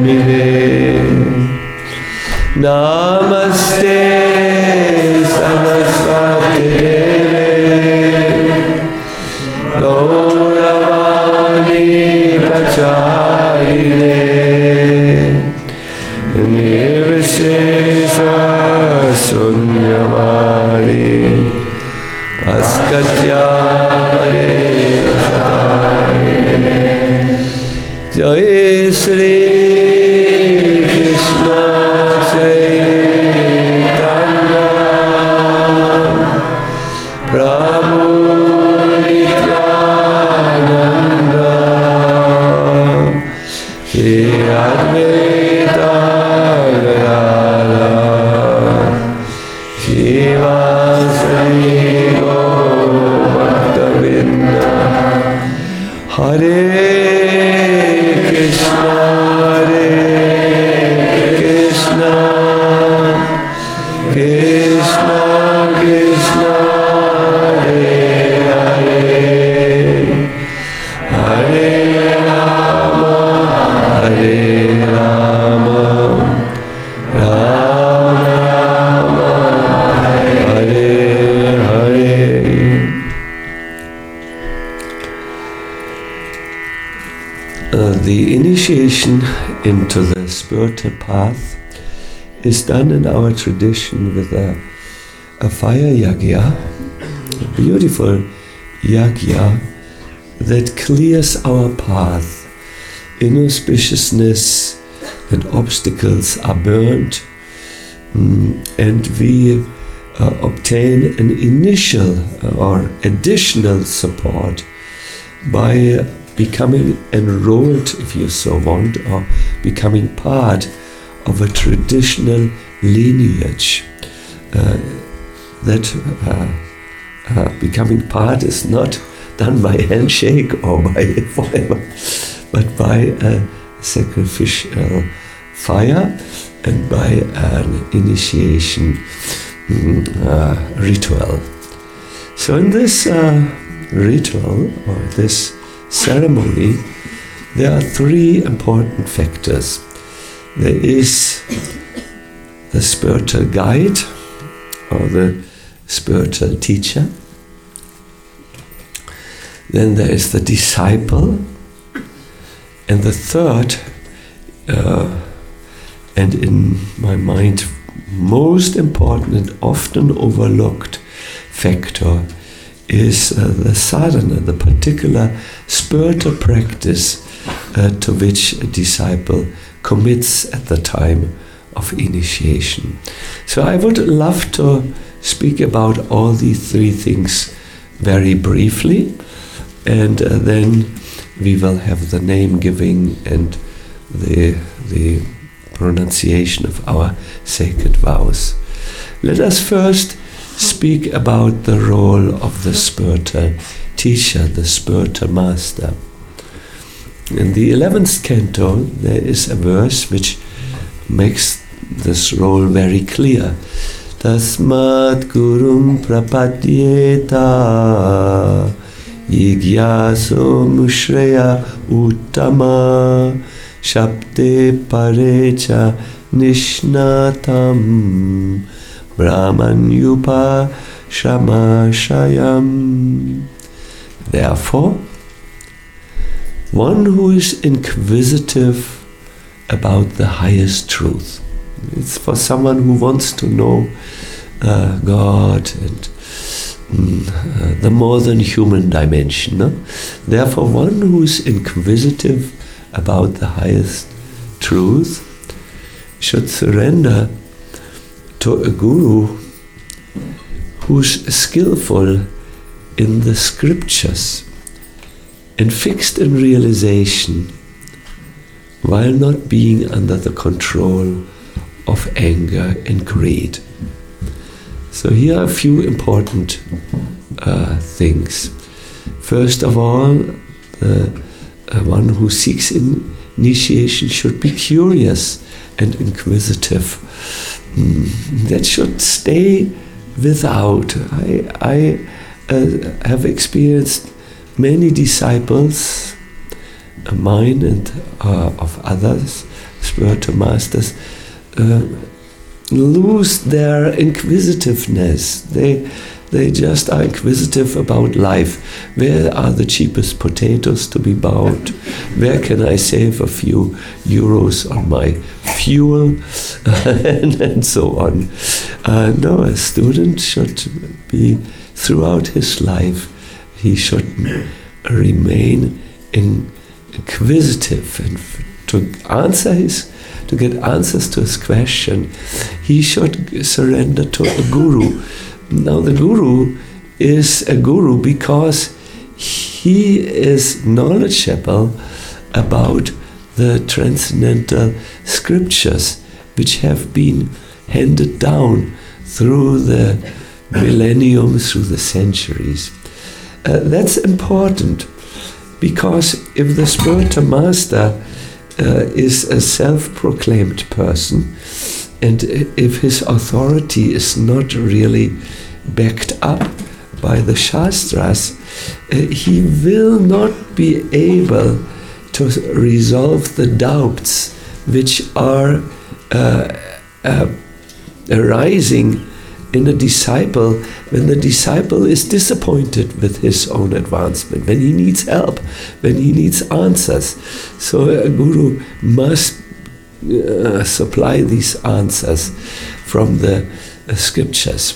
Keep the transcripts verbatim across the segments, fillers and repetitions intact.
Namine. Namaste Saraswati Gauravani Pracharine Nirvishesha Sunyavani Paskatyare Jai Sri Krishna Chaitanya Prabhu Nityananda Shri Advaita Gadadhara Shivasari Gaur-Bhakta-Vrinda Hare Krishna, Hare Krishna, Krishna Krishna, Hare Hare, Hare Rama, Hare Rama, Rama Rama, Hare Hare. Uh, the initiation into the spiritual path is done in our tradition with a, a fire yagya, a beautiful yagya that clears our path. Inauspiciousness and obstacles are burnt, mm, and we uh, obtain an initial or additional support by becoming enrolled, if you so want, or becoming part of a traditional lineage. Uh, that uh, uh, becoming part is not done by handshake or by whatever, but by a sacrificial fire and by an initiation mm, uh, ritual. So in this uh, ritual, or this ceremony, there are three important factors. There is the spiritual guide or the spiritual teacher. Then there is the disciple. And the third, uh, and in my mind most important and often overlooked factor, is uh, the sadhana, the particular spiritual practice uh, to which a disciple commits at the time of initiation. So I would love to speak about all these three things very briefly, and uh, then we will have the name giving and the, the pronunciation of our sacred vows. Let us first speak about the role of the spiritual teacher, the spiritual master. In the eleventh canto, there is a verse which makes this role very clear. Tasmat gurum prapadyeta yigyaso mushreya uttama shabde parecha nishnatam Brahmanyupa Shamashayam. Therefore, one who is inquisitive about the highest truth. It's for someone who wants to know uh, God and mm, uh, the more than human dimension. No? Therefore, one who is inquisitive about the highest truth should surrender to a guru who's skillful in the scriptures and fixed in realization, while not being under the control of anger and greed. So here are a few important uh, things. First of all, the uh, one who seeks initiation should be curious and inquisitive. Mm, that should stay without. I, I uh, have experienced many disciples uh, mine and uh, of others, spiritual masters, uh, lose their inquisitiveness. They they just are inquisitive about life. Where are the cheapest potatoes to be bought? Where can I save a few euros on my fuel? and, and so on. Uh, no, a student should be, throughout his life, he should remain in, inquisitive, and to answer his to get answers to his question, he should surrender to a guru. Now the guru is a guru because he is knowledgeable about the transcendental scriptures which have been handed down through the millenniums, through the centuries. Uh, that's important, because if the spiritual master uh, is a self-proclaimed person, and if his authority is not really backed up by the Shastras, uh, he will not be able to resolve the doubts which are uh, uh, arising in a disciple when the disciple is disappointed with his own advancement, when he needs help, when he needs answers. So a guru must uh, supply these answers from the uh, scriptures.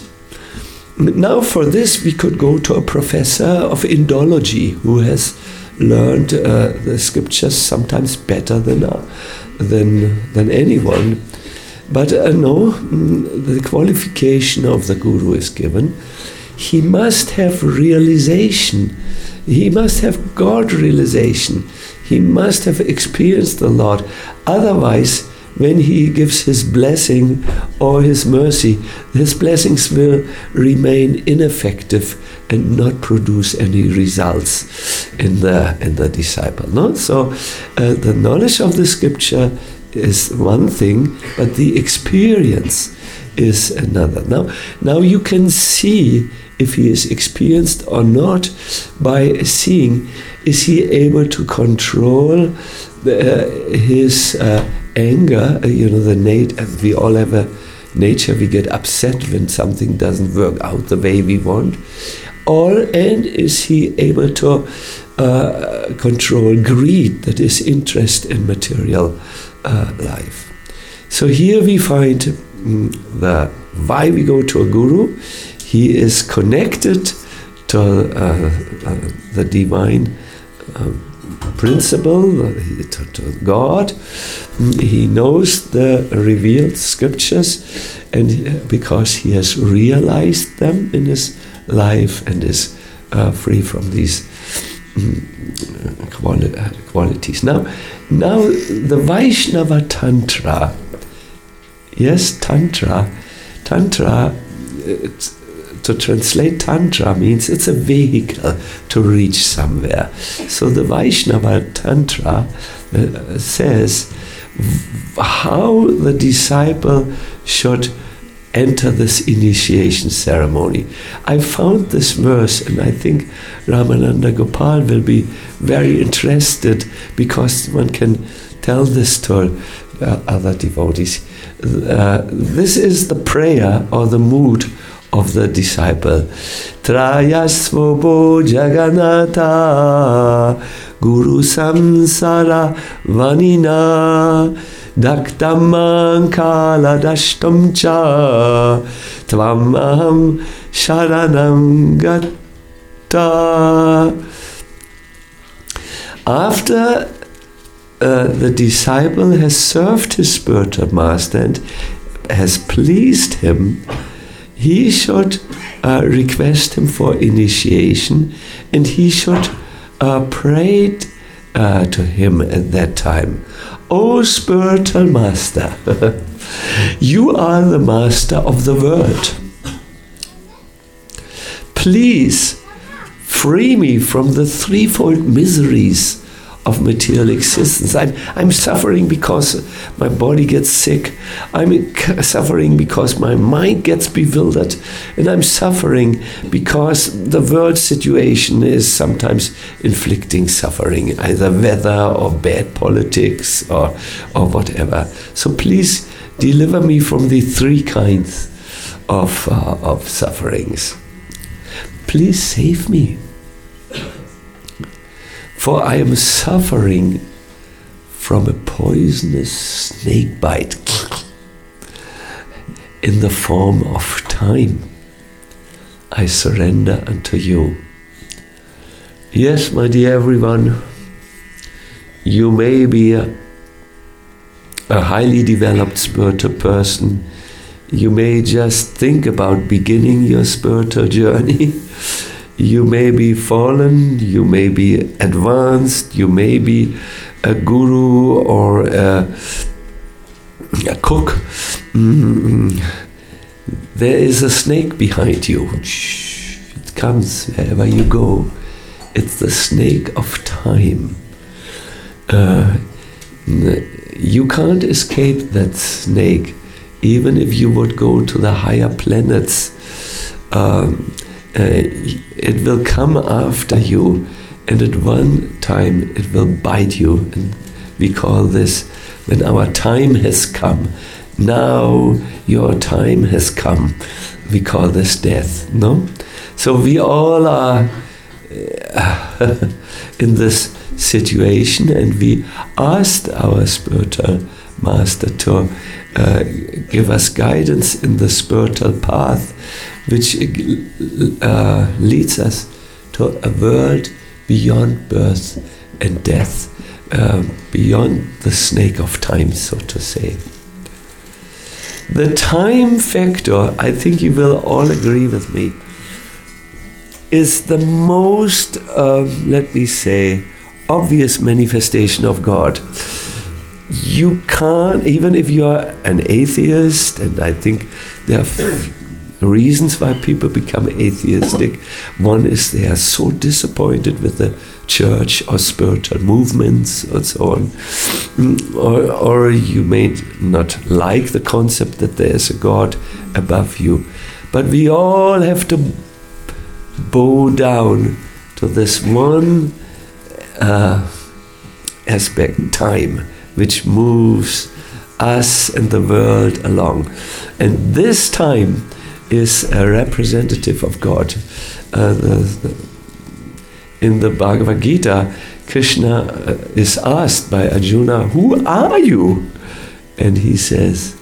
Now for this we could go to a professor of Indology who has learned uh, the scriptures sometimes better than, uh, than, than anyone. But uh, no, the qualification of the guru is given. He must have realization. He must have God realization. He must have experienced the Lord. Otherwise, when he gives his blessing or his mercy, his blessings will remain ineffective and not produce any results in the in the disciple. No? So uh, the knowledge of the scripture is one thing, but the experience is another. Now, now you can see if he is experienced or not by seeing, is he able to control the, uh, his uh, anger, uh, you know, the nat- we all have a nature, we get upset when something doesn't work out the way we want, or, and is he able to uh, control greed, that is interest in material Uh, life. So here we find mm, the why we go to a guru. He is connected to uh, uh, the divine uh, principle, uh, to, to God. He knows the revealed scriptures, and because he has realized them in his life and is uh, free from these Quali- qualities. Now, now the Vaishnava Tantra, yes, Tantra, Tantra, it's, to translate Tantra means it's a vehicle to reach somewhere. So the Vaishnava Tantra uh, says how the disciple should enter this initiation ceremony. I found this verse, and I think Ramananda Gopal will be very interested, because one can tell this to uh, other devotees. Uh, this is the prayer or the mood of the disciple. Trayasvobo Jagannatha Guru Samsara Vanina Daktamman kala dashtam cha tvam aham sharanam gatta. After uh, the disciple has served his spiritual master and has pleased him, he should uh, request him for initiation, and he should uh, pray uh, to him at that time. O spiritual master, you are the master of the world. Please free me from the threefold miseries of material existence. I'm, I'm suffering because my body gets sick. I'm suffering because my mind gets bewildered. And I'm suffering because the world situation is sometimes inflicting suffering, either weather or bad politics or, or whatever. So please deliver me from the three kinds of, uh, of sufferings. Please save me. For I am suffering from a poisonous snake bite in the form of time. I surrender unto you. Yes, my dear everyone, you may be a, a highly developed spiritual person. You may just think about beginning your spiritual journey. You may be fallen, you may be advanced, you may be a guru or a, a cook. Mm. There is a snake behind you. It comes wherever you go. It's the snake of time. Uh, you can't escape that snake, even if you would go to the higher planets. Um, Uh, it will come after you, and at one time it will bite you. And we call this, when our time has come, now your time has come. We call this death, no? So we all are uh, in this situation, and we asked our spiritual master to uh, give us guidance in the spiritual path, which uh, leads us to a world beyond birth and death, uh, beyond the snake of time, so to say. The time factor, I think you will all agree with me, is the most, uh, let me say, obvious manifestation of God. You can't, even if you are an atheist, and I think there are reasons why people become atheistic. One is they are so disappointed with the church or spiritual movements and so on. Or, or you may not like the concept that there is a God above you. But we all have to bow down to this one uh, aspect, time, which moves us and the world along. And this time is a representative of God. Uh, the, the, in the Bhagavad Gita, Krishna uh, is asked by Arjuna, "Who are you?" And he says,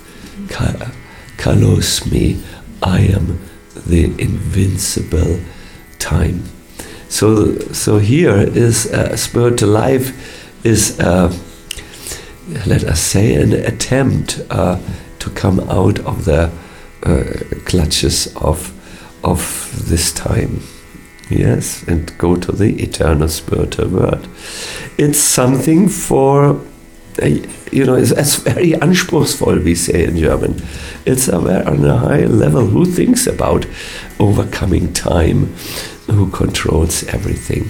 "Kalosmi, I am the invincible time." So, so here is uh, spiritual life is, uh, let us say, an attempt uh, to come out of the Uh, clutches of of this time, yes, and go to the eternal spiritual world. It's something for, uh, you know, it's, it's very anspruchsvoll, we say in German. It's a very, on a high level. Who thinks about overcoming time? Who controls everything?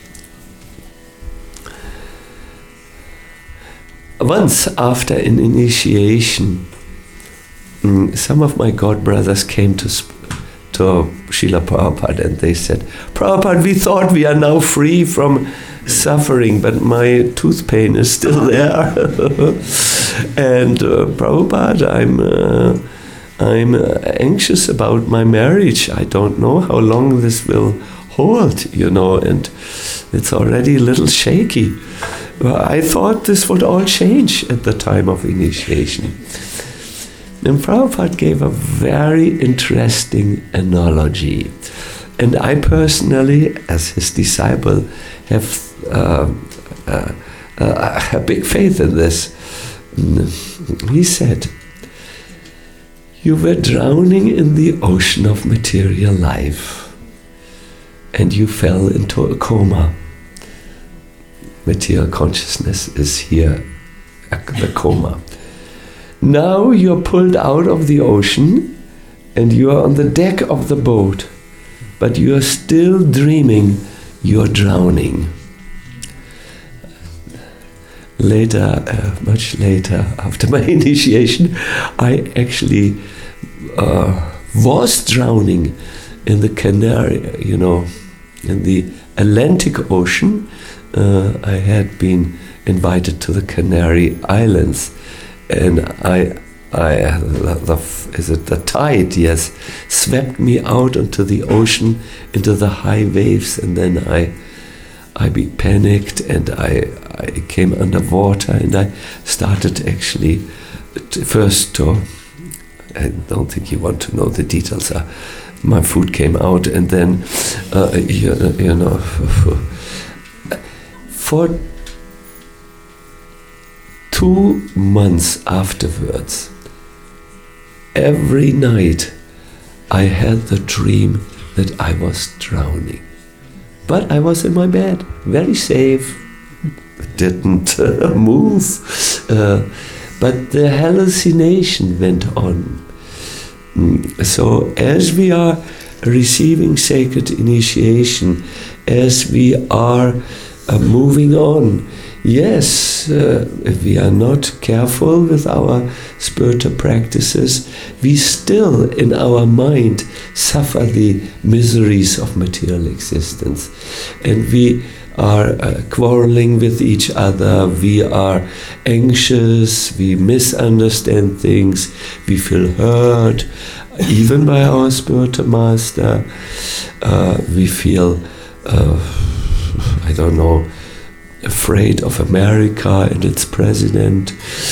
Once after an initiation, some of my god brothers came to to Srila Prabhupada, and they said, "Prabhupada, we thought we are now free from suffering, but my tooth pain is still there." And uh, Prabhupada, I'm uh, I'm uh, anxious about my marriage. I don't know how long this will hold, you know, and it's already a little shaky. I thought this would all change at the time of initiation. And Prabhupada gave a very interesting analogy. And I personally, as his disciple, have uh, uh, uh, a big faith in this. He said, "You were drowning in the ocean of material life, and you fell into a coma." Material consciousness is here, the coma. Now you're pulled out of the ocean and you are on the deck of the boat, but you are still dreaming you're drowning. later, uh, much later, after my initiation, I actually uh, was drowning in the Canary, you know, in the Atlantic Ocean. Uh, I had been invited to the Canary Islands, and I, I, the, the, is it the tide? Yes, swept me out onto the ocean, into the high waves, and then I, I be panicked, and I, I came underwater, and I started actually to first to. I don't think you want to know the details. Uh, my food came out, and then, uh, you, you know, for two months afterwards, every night I had the dream that I was drowning. But I was in my bed, very safe, didn't uh, move. Uh, but the hallucination went on. Mm, so as we are receiving sacred initiation, as we are uh, moving on, yes, uh, if we are not careful with our spiritual practices, we still in our mind suffer the miseries of material existence. And we are uh, quarreling with each other, we are anxious, we misunderstand things, we feel hurt, even by our spiritual master. Uh, we feel, uh, I don't know, afraid of America and its president,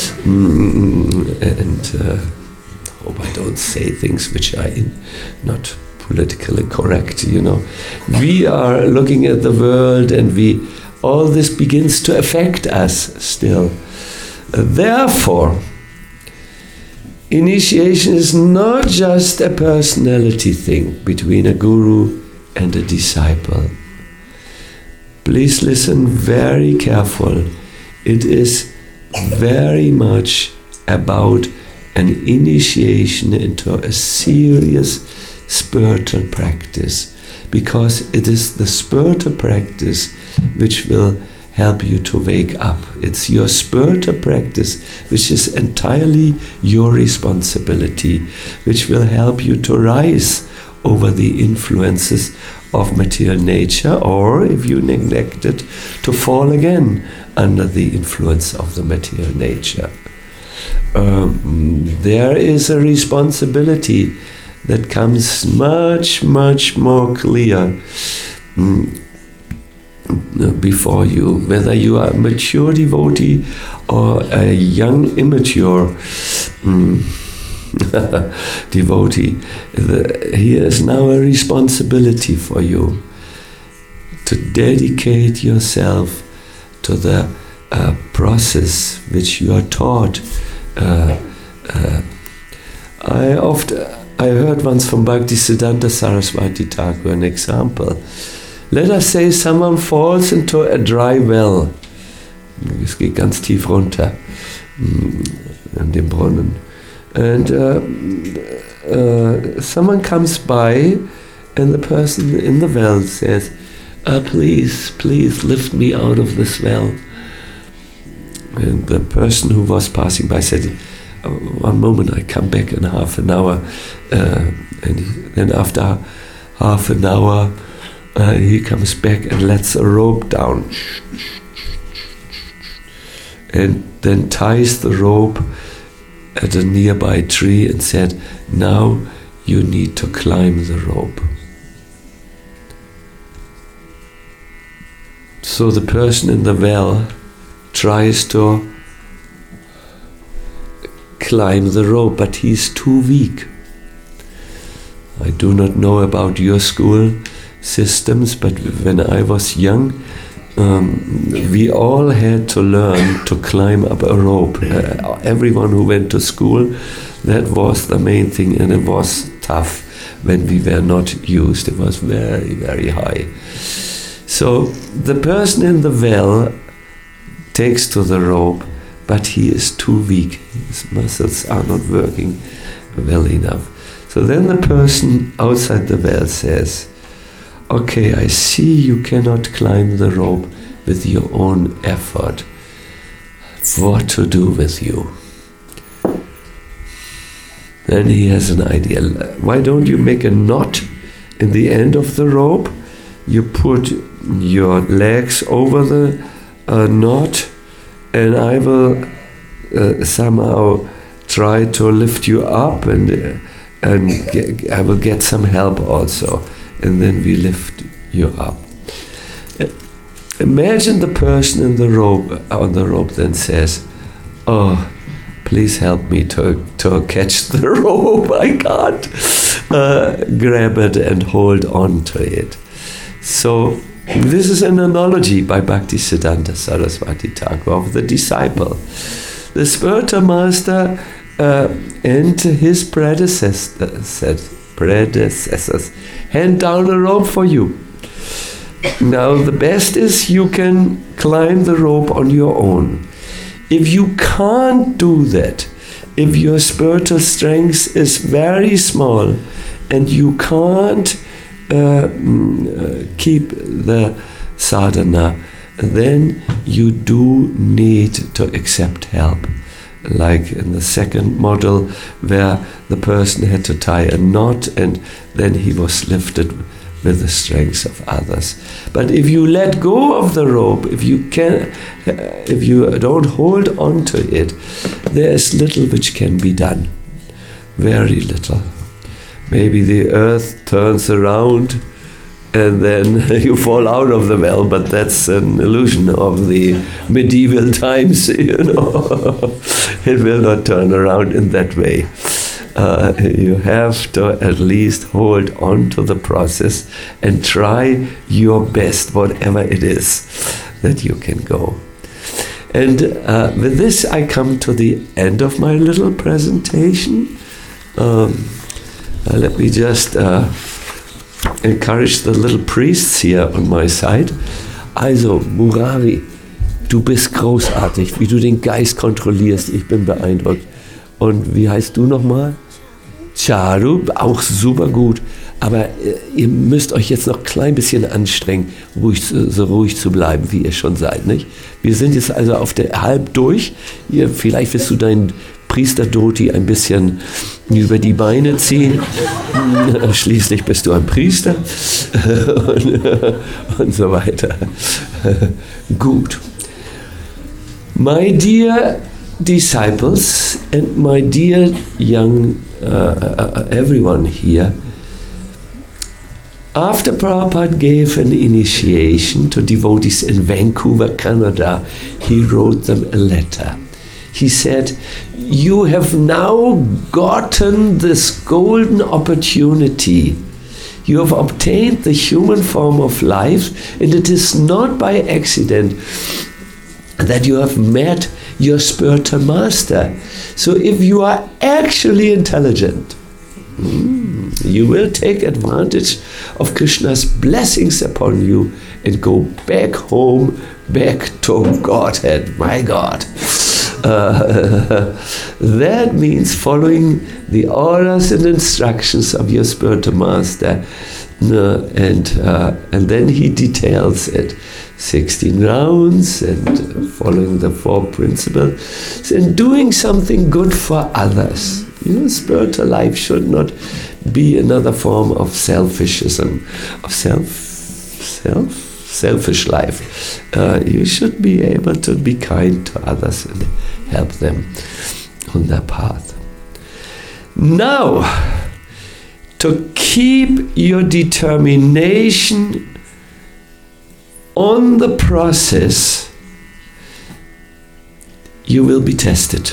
mm, and uh, hope I don't say things which are in, not politically correct, you know. We are looking at the world, and we all this begins to affect us still. Uh, therefore, initiation is not just a personality thing between a guru and a disciple. Please listen very careful. It is very much about an initiation into a serious spiritual practice, because it is the spiritual practice which will help you to wake up. It's your spiritual practice which is entirely your responsibility, which will help you to rise over the influences of material nature, or if you neglect it, to fall again under the influence of the material nature. Um, there is a responsibility that comes much, much more clear mm, before you, whether you are a mature devotee or a young, immature mm, devotee. The, here is now a responsibility for you to dedicate yourself to the uh, process which you are taught. Uh, uh, I often I heard once from Bhaktisiddhanta Saraswati Thakur an example. Let us say someone falls into a dry well. Es geht ganz tief runter an dem Brunnen. And uh, uh, someone comes by, and the person in the well says, uh, please, please lift me out of this well. And the person who was passing by said, one moment, I come back in half an hour. Uh, and then after half an hour, uh, he comes back and lets a rope down. And then ties the rope at a nearby tree and said, now you need to climb the rope. So the person in the well tries to climb the rope, but he's too weak. I do not know about your school systems, but when I was young, um, we all had to learn to climb up a rope. Uh, everyone who went to school, that was the main thing, and it was tough when we were not used. It was very, very high. So the person in the well takes to the rope, but he is too weak. His muscles are not working well enough. So then the person outside the well says, okay, I see you cannot climb the rope with your own effort. what to do with you. Then he has an idea. Why don't you make a knot in the end of the rope? You put your legs over the uh, knot, and I will uh, somehow try to lift you up, and uh, and get, I will get some help also, and then we lift you up. Imagine the person in the rope on the rope then says, "Oh, please help me to to catch the rope. I can't uh, grab it and hold on to it." So this is an analogy by Bhaktisiddhanta Saraswati Thakur of the disciple. The spiritual master uh, and his predecessors, predecessors hand down a rope for you. Now the best is you can climb the rope on your own. If you can't do that, if your spiritual strength is very small and you can't uh, keep the sadhana, then you do need to accept help. Like in the second model where the person had to tie a knot and then he was lifted with the strength of others. But if you let go of the rope, if you can, if you don't hold on to it, there is little which can be done. Very little. Maybe the earth turns around and then you fall out of the well, but that's an illusion of the medieval times, you know. It will not turn around in that way. Uh, you have to at least hold on to the process and try your best, whatever it is that you can go. And uh, with this, I come to the end of my little presentation. Um, uh, let me just uh, encourage the little priests here on my side. Also, Murari, du bist großartig, wie du den Geist kontrollierst. Ich bin beeindruckt. Und wie heißt du nochmal? Charu, auch super gut. Aber äh, ihr müsst euch jetzt noch ein klein bisschen anstrengen, ruhig, so ruhig zu bleiben, wie ihr schon seid, nicht? Wir sind jetzt also auf der halb durch. Ihr, vielleicht wirst du deinen Priester-Dhoti ein bisschen über die Beine ziehen. Schließlich bist du ein Priester. und, und so weiter. Gut. My dear disciples and my dear young uh, uh, everyone here, after Prabhupada gave an initiation to devotees in Vancouver, Canada, he wrote them a letter. He said, "You have now gotten this golden opportunity. You have obtained the human form of life, and it is not by accident that you have met your spiritual master. So if you are actually intelligent, mm, you will take advantage of Krishna's blessings upon you and go back home, back to Godhead, my God." Uh, that means following the orders and instructions of your spiritual master. Uh, and uh, and then he details it. sixteen rounds and following the four principles and doing something good for others. You know, spiritual life should not be another form of selfishism, of self, self, selfish life. Uh, you should be able to be kind to others and help them on their path. Now, to keep your determination on the process, you will be tested.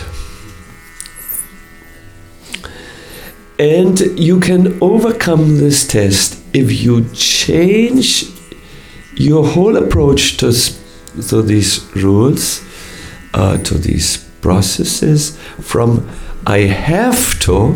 And you can overcome this test if you change your whole approach to, to these rules, uh, to these processes, from I have to,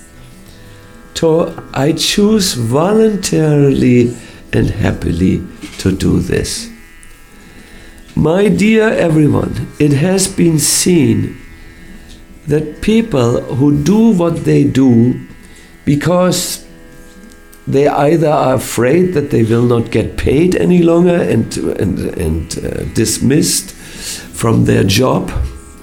to I choose voluntarily and happily to do this. My dear everyone, it has been seen that people who do what they do because they either are afraid that they will not get paid any longer and, and, and uh, dismissed from their job,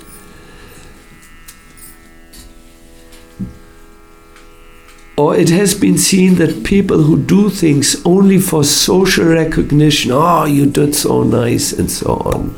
or it has been seen that people who do things only for social recognition, oh, you did so nice, and so on,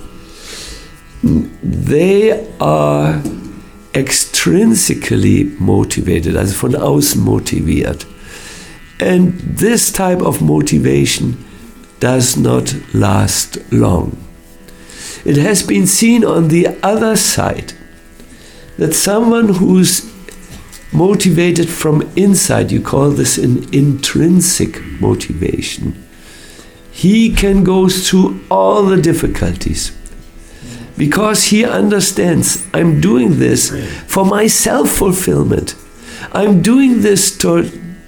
they are extrinsically motivated, also von außen motiviert. And this type of motivation does not last long. It has been seen on the other side that someone who's motivated from inside, you call this an intrinsic motivation, he can go through all the difficulties because he understands, I'm doing this for my self-fulfillment. I'm doing this to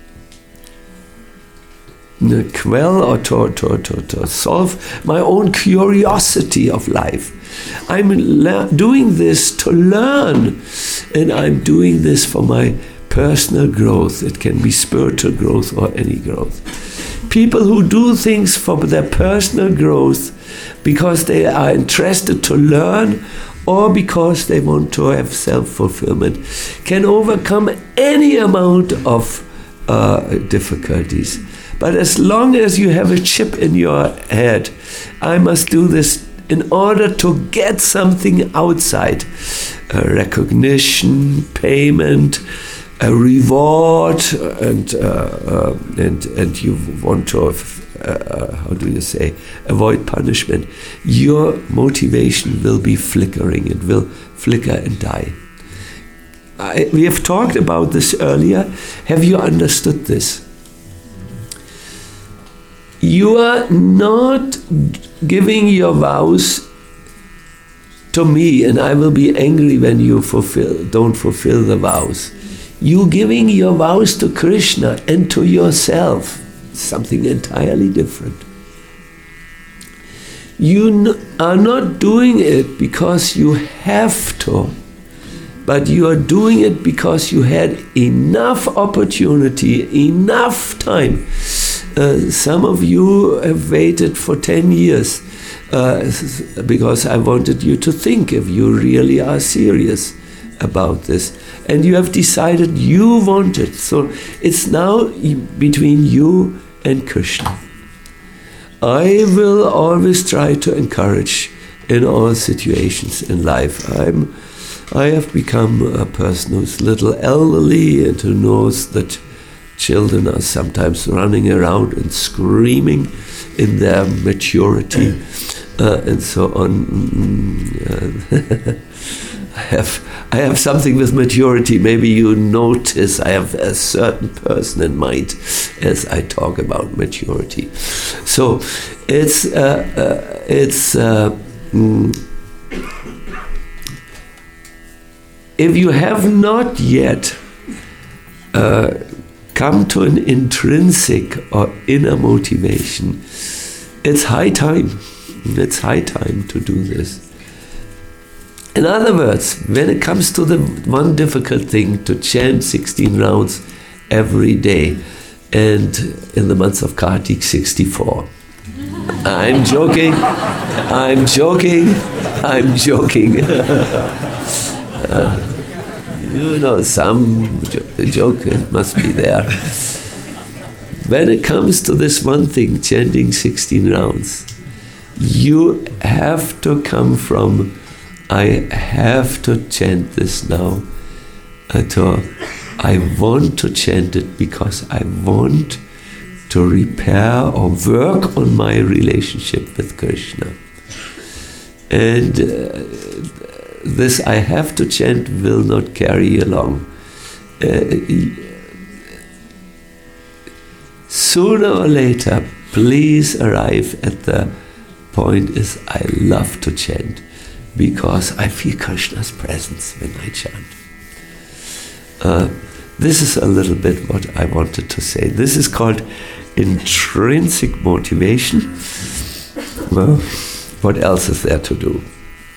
quell or to, to, to, to solve my own curiosity of life. I'm le- doing this to learn, and I'm doing this for my personal growth. It can be spiritual growth or any growth. People who do things for their personal growth because they are interested to learn or because they want to have self-fulfillment can overcome any amount of uh, difficulties. But as long as you have a chip in your head, I must do this in order to get something outside, a recognition, payment, a reward, and uh, uh, and and you want to, uh, how do you say, avoid punishment, your motivation will be flickering. It will flicker and die. I, we have talked about this earlier. Have you understood this? You are not giving your vows to me, and I will be angry when you fulfill, don't fulfill the vows. You giving your vows to Krishna and to yourself, something entirely different. You n- are not doing it because you have to, but you are doing it because you had enough opportunity, enough time. Uh, some of you have waited for ten years uh, because I wanted you to think if you really are serious about this. And you have decided you want it. So it's now between you and Krishna. I will always try to encourage in all situations in life. I'm, I have become a person who's a little elderly and who knows that children are sometimes running around and screaming in their maturity uh, and so on. Uh, I have I have something with maturity. Maybe you notice I have a certain person in mind as I talk about maturity. So it's uh, uh, it's uh, mm, if you have not yet uh, come to an intrinsic or inner motivation, it's high time. It's high time to do this. In other words, when it comes to the one difficult thing, to chant sixteen rounds every day, and in the month of Kartik, sixty-four. I'm joking, I'm joking, I'm joking. uh, you know, some jo- joke must be there. When it comes to this one thing, chanting sixteen rounds, you have to come from I have to chant this now, uh, to, I want to chant it because I want to repair or work on my relationship with Krishna. And uh, this I have to chant will not carry along. Uh, sooner or later, please arrive at the point is I love to chant, because I feel Krishna's presence when I chant. Uh, this is a little bit what I wanted to say. This is called intrinsic motivation. Well, what else is there to do?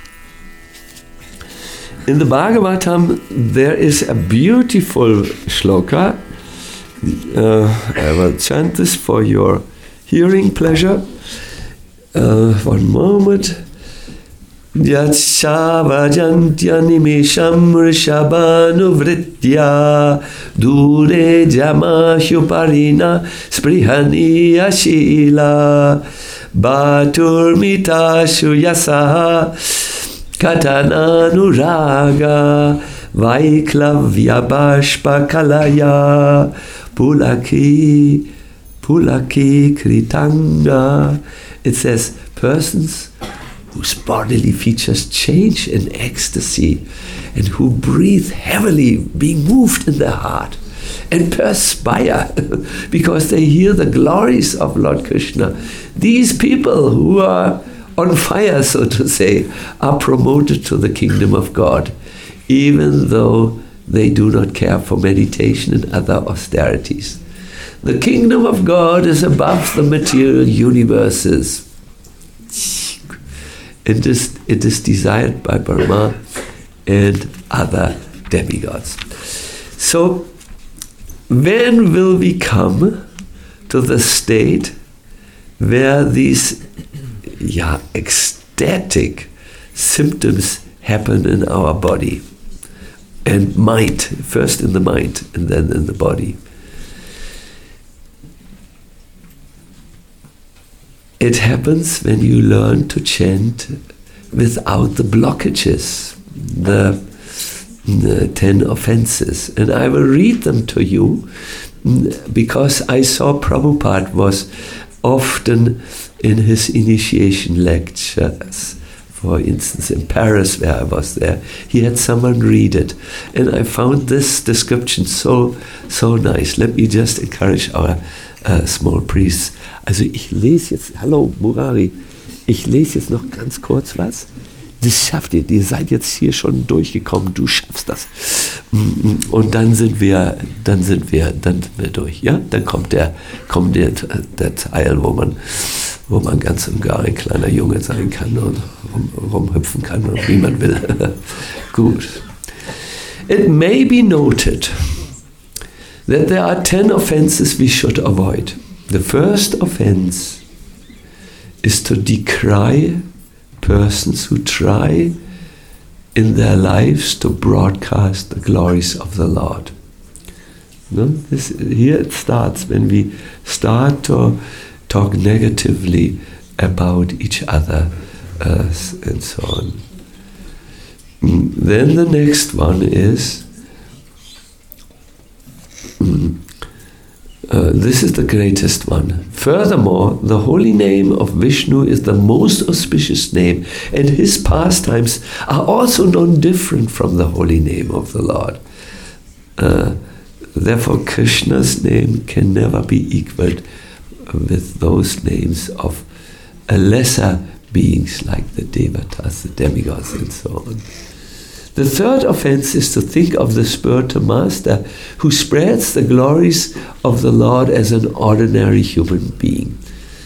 In the Bhagavatam, there is a beautiful shloka. Uh, I will chant this for your hearing pleasure. Uh, one moment. Yatshavajantia nimisham rishabhanuvritya dure jamashyoparina sprihaniya shila baturmitashu yasaha katananuraga vaiklavya bashpa kalaya pulaki pulaki kritanga. It says persons whose bodily features change in ecstasy and who breathe heavily, being moved in their heart, and perspire because they hear the glories of Lord Krishna. These people who are on fire, so to say, are promoted to the kingdom of God, even though they do not care for meditation and other austerities. The kingdom of God is above the material universes. It is, it is desired by Brahma and other demigods. So, when will we come to the state where these yeah, ecstatic symptoms happen in our body and mind, first in the mind and then in the body? It happens when you learn to chant without the blockages, the, the ten offenses. And I will read them to you because I saw Prabhupada was often in his initiation lectures. For instance, in Paris, where I was there, he had someone read it. And I found this description so, so nice. Let me just encourage our uh, small priests. Also ich lese jetzt, hallo Murari, ich lese jetzt noch ganz kurz was. Das schafft ihr, ihr seid jetzt hier schon durchgekommen, du schaffst das. Und dann sind wir, dann sind wir, dann sind wir durch, ja? Dann kommt der, kommt der, der Teil, wo man, wo man ganz und gar ein kleiner Junge sein kann und rum, rumhüpfen kann, wie man will. Gut. It may be noted that there are ten offenses we should avoid. The first offense is to decry persons who try in their lives to broadcast the glories of the Lord. No? This, here it starts when we start to talk negatively about each other uh, and so on. Then the next one is mm, Uh, this is the greatest one. Furthermore, the holy name of Vishnu is the most auspicious name, and his pastimes are also non-different from the holy name of the Lord. Uh, therefore, Krishna's name can never be equaled with those names of uh, lesser beings like the devatas, the demigods, and so on. The third offense is to think of the spiritual master who spreads the glories of the Lord as an ordinary human being.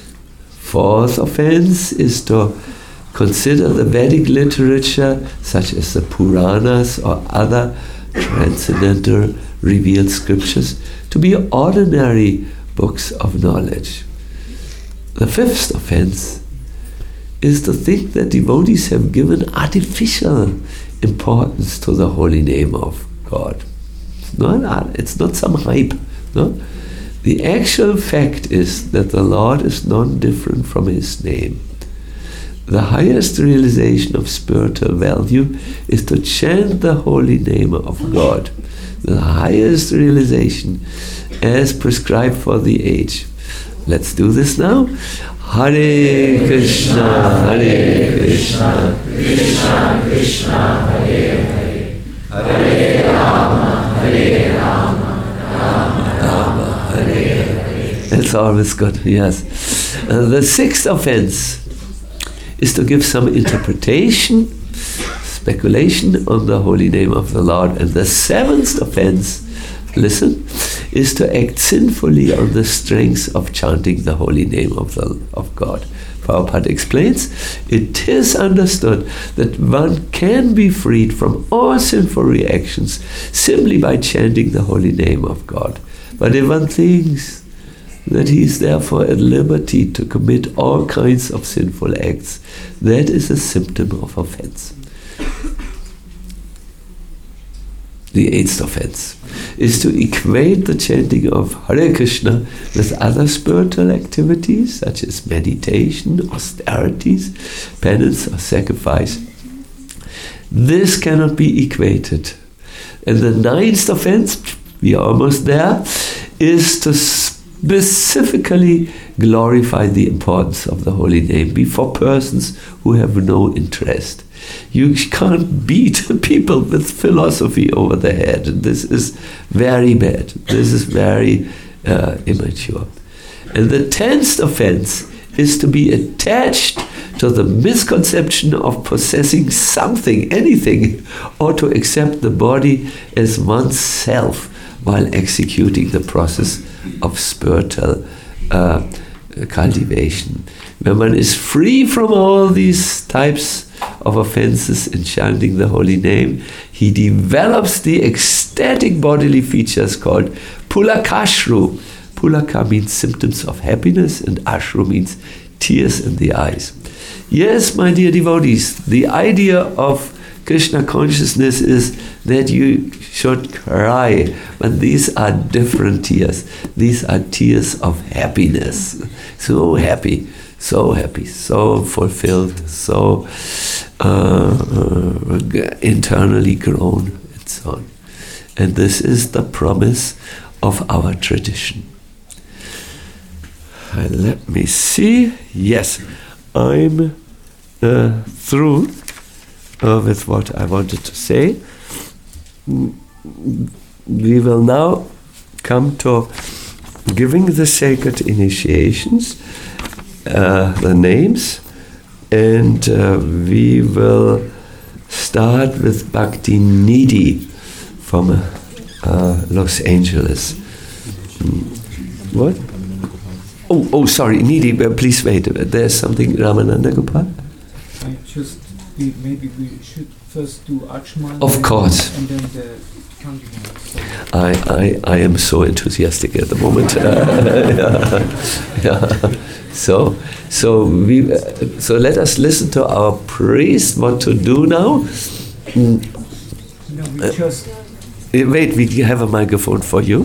Fourth offense is to consider the Vedic literature, such as the Puranas or other transcendental revealed scriptures, to be ordinary books of knowledge. The fifth offense is to think that devotees have given artificial importance to the holy name of God. It's not, it's not some hype. No? The actual fact is that the Lord is non-different from his name. The highest realization of spiritual value is to chant the holy name of God. The highest realization as prescribed for the age. Let's do this now. Hare Krishna, Hare Krishna, Krishna Krishna, Hare Hare, Hare Rama, Hare Rama, Rama Rama, Hare Hare. That's always good, yes. Uh, the sixth offense is to give some interpretation, speculation on the holy name of the Lord. And the seventh offense, listen, is to act sinfully on the strength of chanting the holy name of the of God. Prabhupada explains, it is understood that one can be freed from all sinful reactions simply by chanting the holy name of God. But if one thinks that he is therefore at liberty to commit all kinds of sinful acts. That is a symptom of offense. The eighth offense is to equate the chanting of Hare Krishna with other spiritual activities such as meditation, austerities, penance or sacrifice. This cannot be equated. And the ninth offense, we are almost there, is to specifically glorify the importance of the holy name before persons who have no interest. You can't beat people with philosophy over the head. This is very bad. This is very uh, immature. And the tenth offense is to be attached to the misconception of possessing something, anything, or to accept the body as oneself while executing the process of spiritual uh, cultivation. When one is free from all these types of offenses in chanting the holy name, he develops the ecstatic bodily features called pulakashru. Pulaka means symptoms of happiness and ashru means tears in the eyes. Yes, my dear devotees, the idea of Krishna consciousness is that you should cry, but these are different tears. These are tears of happiness. So happy, so happy, so fulfilled, so uh, uh, internally grown, and so on. And this is the promise of our tradition. Uh, let me see. Yes, I'm uh, through uh, with what I wanted to say. We will now come to giving the sacred initiations, uh, the names, and uh, we will start with Bhakti Nidhi from uh, Los Angeles. What? Oh, oh, sorry, Nidhi, uh, please wait. There's something, Ramananda Gopal? I just, we, maybe we should first do Achman. Of course. And then the counting. So. I, I, I am so enthusiastic at the moment. yeah, yeah. So, so we, uh, so let us listen to our priest. What to do now? Mm. No, we uh, just. Wait, we have a microphone for you.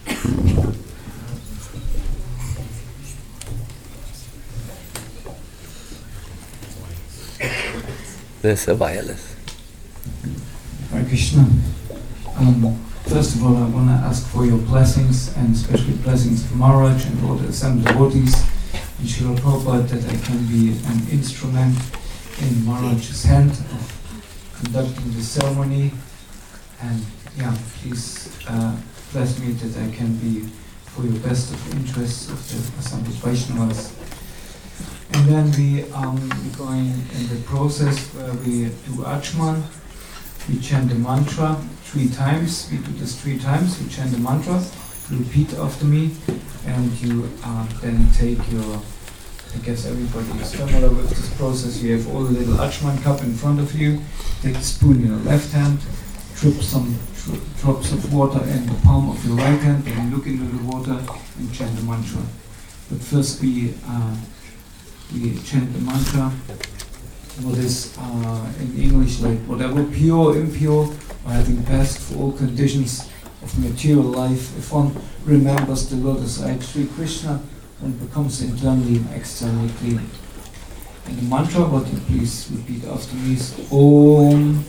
There's a wireless. Hare Krishna. Um, first of all, I want to ask for your blessings, and especially blessings from Maharaj and all the assembled devotees and Srila Prabhupada, that I can be an instrument in Maharaj's hand of conducting the ceremony. And yeah, please uh, bless me that I can be for your best of interests of the assembled Vaishnavas. And then we um, we're going in the process where we do Achman. We chant the mantra three times. We do this three times. We chant the mantra, repeat after me, and you uh, then take your, I guess everybody is familiar with this process. You have all the little Achman cup in front of you. Take the spoon in your left hand, drip some dro- drops of water in the palm of your right hand, and look into the water and chant the mantra. But first we uh, we chant the mantra. What is uh, in English like whatever pure, impure, or having passed for all conditions of material life. If one remembers the lotus eyed Sri Krishna, one becomes internally and externally clean. And the mantra, what you please repeat after me is Om.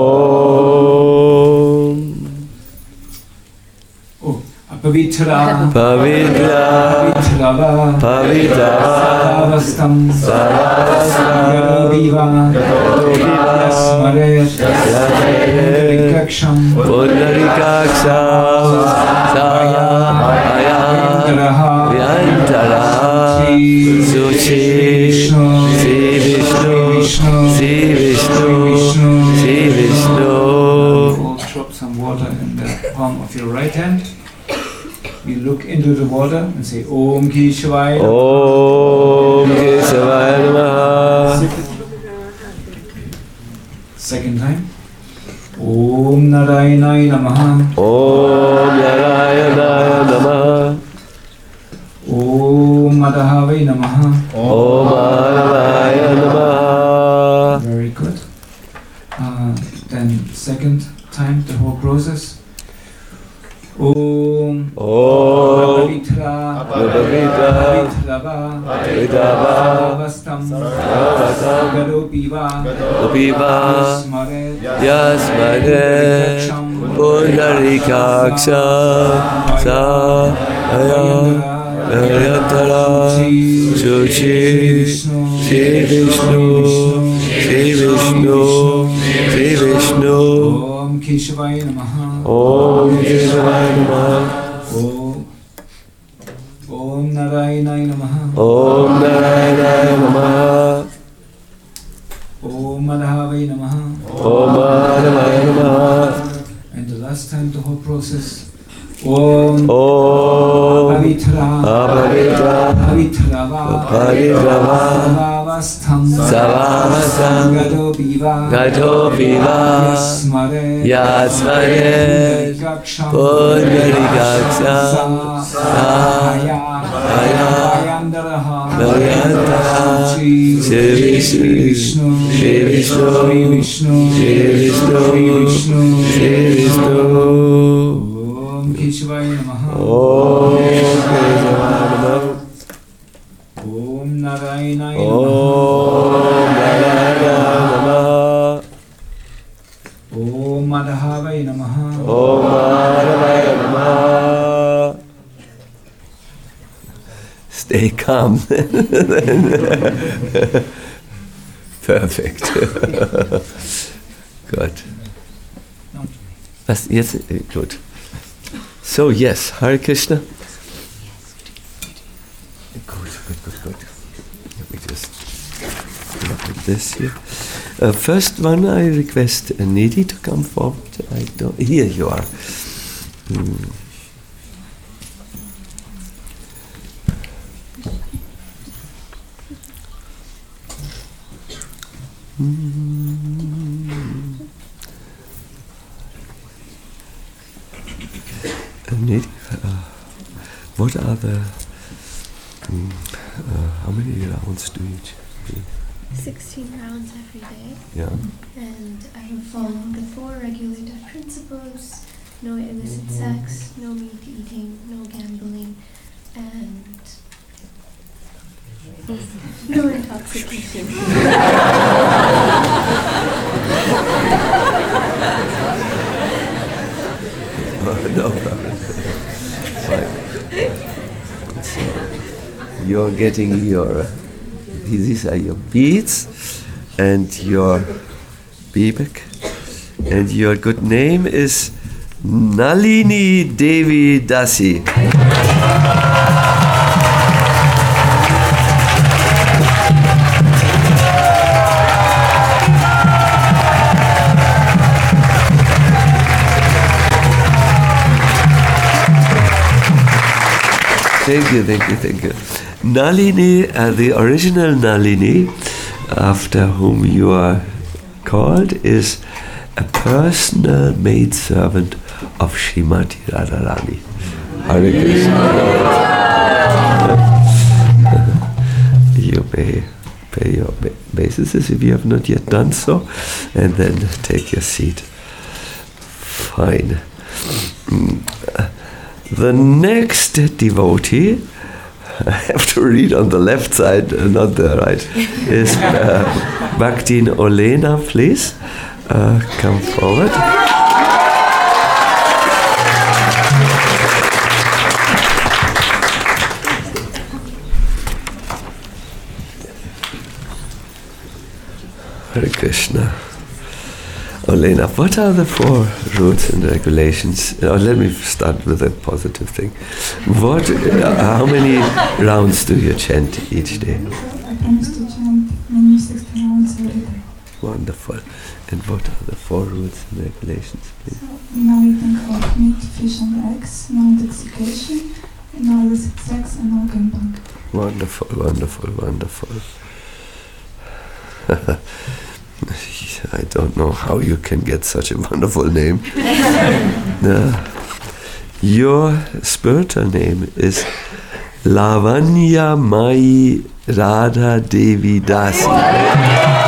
Om. Oh, Pavitra. Pavitra. Pavitra. Pavitra. Sarvastam. Sarvastam. Viva. Yasmaret. Pundarikaksham. Pundarikaksham. Sahaya. Vyantara. Suchi. Sri Vishnu. Sri Vishnu. Sri Vishnu. Drop some water in the palm of your right hand. You look into the water and say Om Keshavaya. Om Keshavaya Namaha. Second time. Om Narayanaya Namaha. Om Narayanaya Namaha. Namaha. Om Mahavaya Namaha. Very good. Uh, then second time the whole process. Om Om Pavitra Pavitra Pavitrava Pavitava Sarvastam Sarvastam Gadopiva Upiva Yasmare Yasmane Pundarikaksa Sahaya Nayatara Suchi Shri Vishnu Shri Vishnu Shri Vishnu Om Keshavaya Namaha. Om Keshavaya Namaha. Om Om Narayanaaya Namaha. Om Narayanaaya Namaha. Om Madhavaya Namaha. Om Madhavaya Namaha. And the last time the whole process. Om Om Pavitra Pavitra Pavitrava Pavitrava Sarvastam Sarvastam Gadopiva Gadopiva Yasmare Yasmare Pundarikaksa Sahaya Nayandaraha Nayandaraha Shri Vishnu Shri Vishnu Shri Vishnu Shri Vishnu Shri Vishnu Om Keshavaya Namaha. Om Keshavaya Namaha. Om Narayanaya Om Namaha. Narayana Namaha. Om Madhavaya Namaha. Om Madhavaya Namaha. Stay calm. Perfect. Good. Was jetzt? Gut. So, yes, Hare Krishna. Good, good, good, good. Let me just look at this here. Uh, first one, I request uh, Nidhi to come forward. I don't. Here you are. Hmm. Mm. Nidhi, uh, what are the, um, uh, how many rounds do you do? sixteen rounds every day. Yeah. And I follow the four regulative principles: no illicit sex, no meat eating, no gambling, and no intoxication. Oh, no problem. Fine. So, you're getting your, these are your beads and your bibek, and your good name is Nalini Devi Dasi. Thank you, thank you, thank you. Nalini, uh, the original Nalini, after whom you are called, is a personal maidservant of Srimati Radharani. Hare Krishna. You may pay your obeisances if you have not yet done so, and then take your seat. Fine. Mm. The next devotee, I have to read on the left side, uh, not the right, is uh, Bhaktin Olena, please. Uh, come forward. Hare Krishna. Olena, what are the four rules and regulations? Uh, let me start with a positive thing. What? Uh, how many rounds do you chant each day? I promise to chant minimum sixty rounds every day. Wonderful. And what are the four rules and regulations, please? So, no eating of meat, fish and eggs, no intoxication, no illicit sex and no gambling. Wonderful, wonderful, wonderful. I don't know how you can get such a wonderful name. uh, your spiritual name is Lavanya Mai Radha Devi Dasi.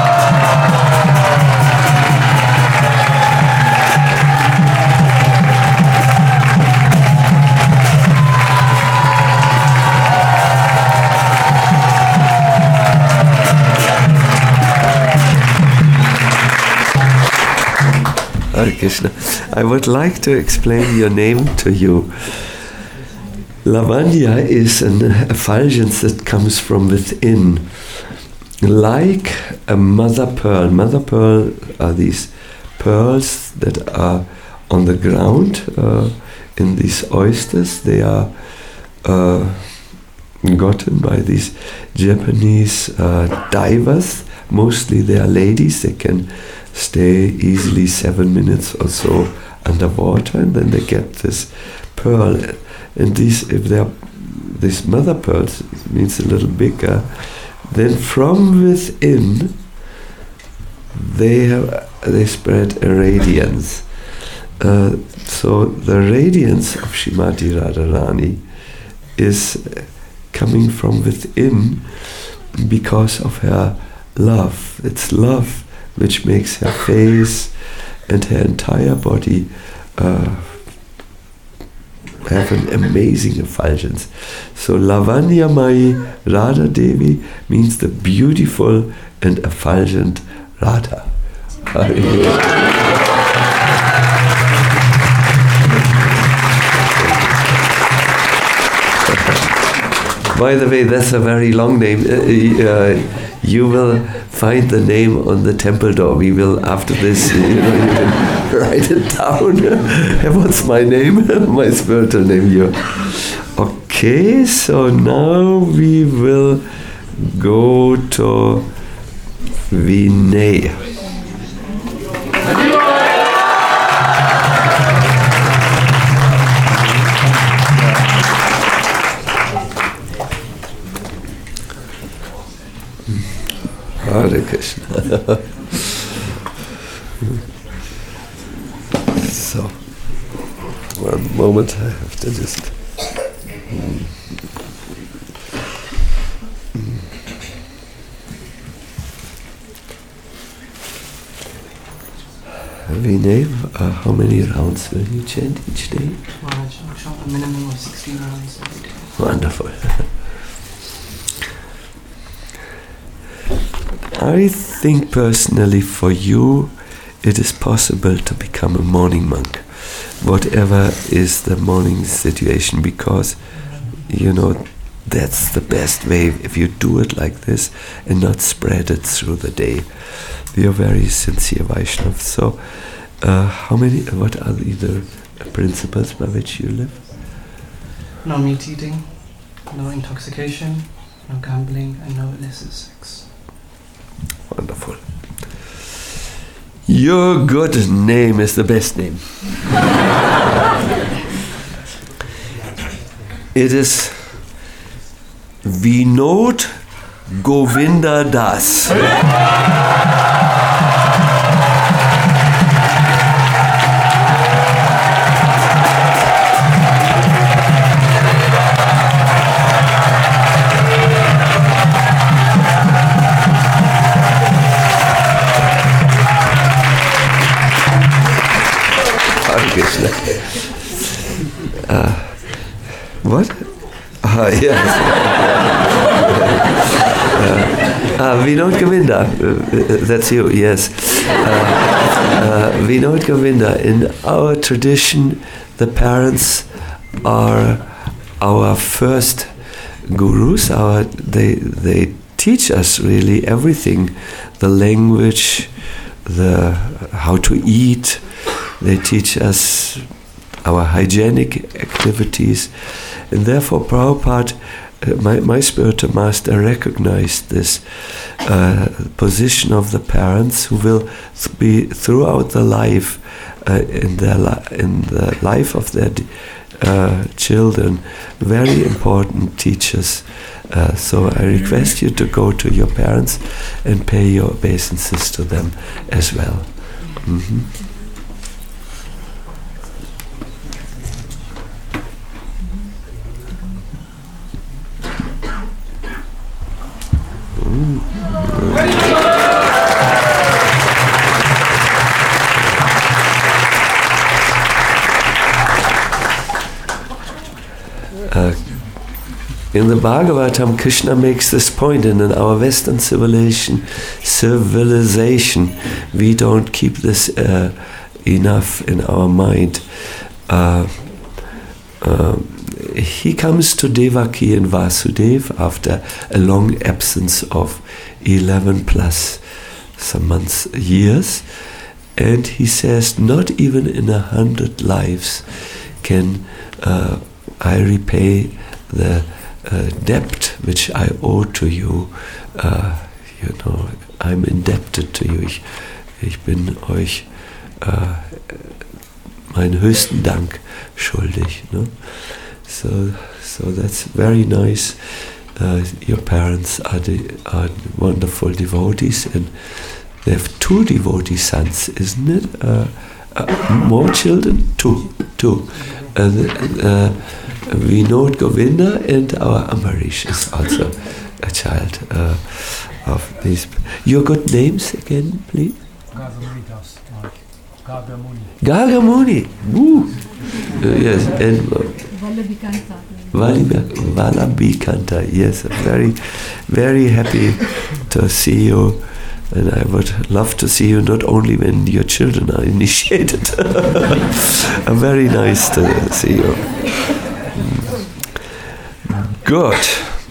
Hare Krishna. I would like to explain your name to you. Lavanya is an effulgence that comes from within, like a mother pearl. Mother pearl are these pearls that are on the ground uh, in these oysters. They are uh, gotten by these Japanese uh, divers. Mostly they are ladies. They can stay easily seven minutes or so underwater, and then they get this pearl. And these, if they're these mother pearls, it means a little bigger. Then from within, they have, they spread a radiance. Uh, so the radiance of Srimati Radharani is coming from within because of her love. It's love which makes her face and her entire body uh, have an amazing effulgence. So Lavanya Mai Radha Devi means the beautiful and effulgent Radha. By the way, that's a very long name. Uh, uh, you will find the name on the temple door. We will, after this, you know, you can write it down. What's my name? My spiritual name here. Okay, so now we will go to Vinay. Hare Krishna. So, one moment, I have to just. Mm. Mm. Vinay, uh, how many rounds will you chant each day? Well, I chant a minimum of sixteen rounds every day. Wonderful. I think personally for you it is possible to become a morning monk, whatever is the morning situation, because you know that's the best way if you do it like this and not spread it through the day. We are very sincere Vaishnavas. So uh, how many, what are the, the principles by which you live? No meat eating, no intoxication, no gambling, and no illicit sex. Wonderful. Your good name is the best name. It is Vinod Govinda Das. Uh, what? Ah, yes. uh, uh, Vinod Govinda, uh, that's you, yes. Uh, uh, Vinod Govinda, in our tradition, the parents are our first gurus. Our, they, they teach us really everything, the language, the how to eat. They teach us our hygienic activities, and therefore Prabhupada, uh, my, my spiritual master, recognized this uh, position of the parents who will th- be throughout the life, uh, in their li- in the life of their d- uh, children, very important teachers. Uh, so I request you to go to your parents and pay your obeisances to them as well. Mm-hmm. uh, in the Bhagavatam, Krishna makes this point, and in our Western civilization, civilization, we don't keep this uh, enough in our mind. Uh, uh, he comes to Devaki and Vasudeva after a long absence of eleven plus some months, years, and he says, not even in a hundred lives can uh, I repay the uh, debt which I owe to you. Uh, you know, I'm indebted to you. Ich, ich bin euch uh, meinen höchsten Dank schuldig. No? So, so that's very nice. Uh, your parents are, de- are wonderful devotees, and they have two devotee sons, isn't it? Uh, uh, more children? Two. Two. Uh, uh, Vinod Govinda and our Ambarish is also a child uh, of these. Your good names again, please? Gargamuni. Woo. Uh, yes, and uh, Valabhikanta. Yes, I'm very, very happy to see you. And I would love to see you not only when your children are initiated. I'm very nice to see you. Good.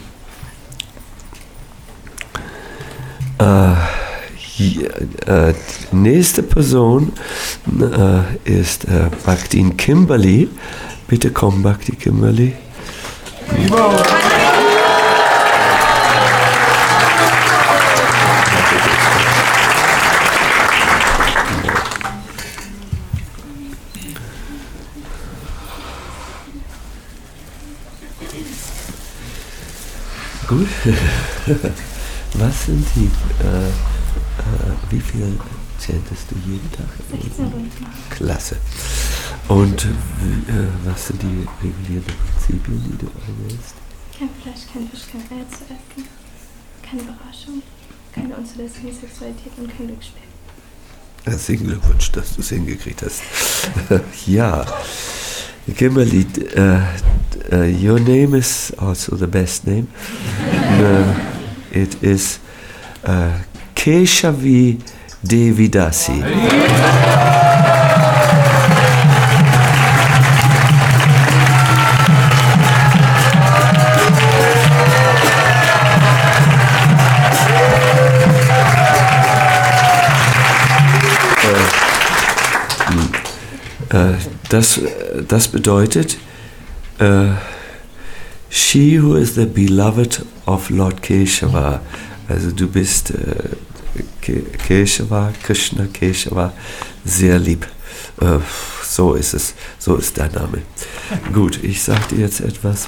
Uh, uh, nächste Person uh, ist uh, Bhaktin Kimberly. Bitte komm, Bhakti Kimberly. Gut. Was sind die, äh, äh, wie viel chantest du jeden Tag? sechzehn Runden. Klasse. Und äh, was sind die regulierenden Prinzipien, die du einhältst? Kein Fleisch, kein Fisch, kein Eier zu essen, keine Überraschung, keine unzulässige Sexualität und kein Glücksspiel. Herzlichen Glückwunsch, dass du es hingekriegt hast. Ja. Kimberly, uh, uh, your name is also the best name. uh, it is uh, Keshavi Devidasi. Uh, das, das bedeutet, uh, she who is the beloved of Lord Keshava. Also du bist uh, Ke- Keshava, Krishna Keshava, sehr lieb. Uh, so ist es, so ist dein Name. Gut, ich sage dir jetzt etwas.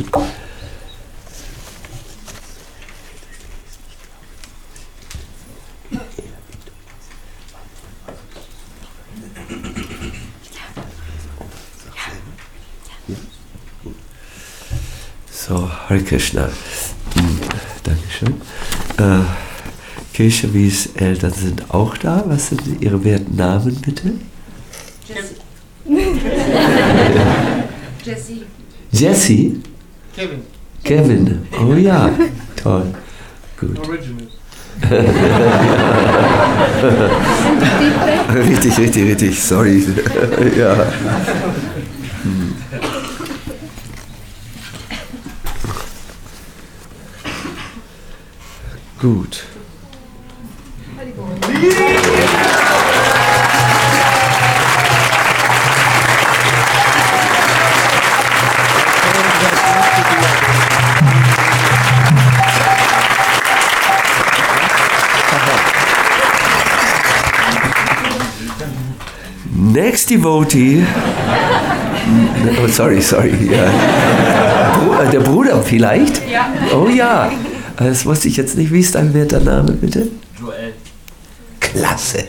So, Hare Krishna. Hm, Dankeschön. Äh, Keshavis Eltern sind auch da. Was sind ihre werten Namen, bitte? Jessie. Jessie? Kevin. Kevin. Oh ja, toll. Gut. Original. Richtig, richtig, richtig. Sorry. Ja. Hm. Gut. Next devotee. Oh, sorry, sorry. Ja. Der Bruder vielleicht? Ja. Oh ja. Das wusste ich jetzt nicht. Wie ist dein werter Name, bitte? Joel. Klasse.